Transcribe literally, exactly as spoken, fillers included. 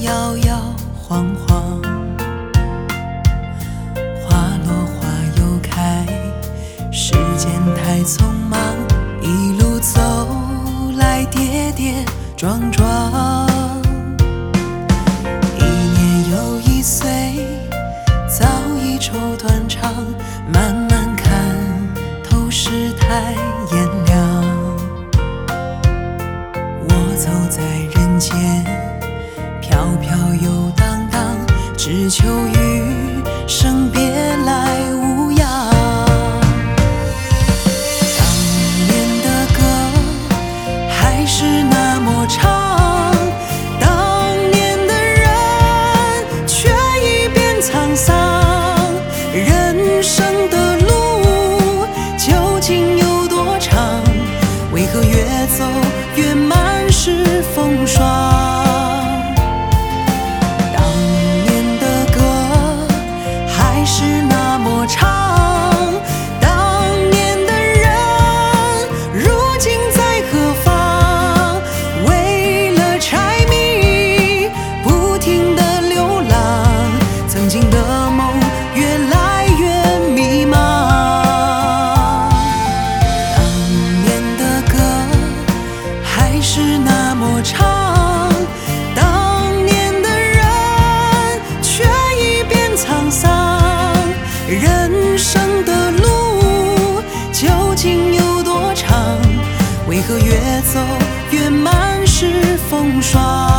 摇摇晃晃，花落花又开，时间太匆忙，一路走来跌跌撞撞，一年又一岁，早已抽断肠，慢慢看透世态炎凉。我走在人间，飘飘又荡荡，只求余生别来无恙。当年的歌还是那么长，当年的人却已变沧桑。人生的路究竟有多长？为何越走越满是风霜？人生的路究竟有多长？为何越走越满是风霜？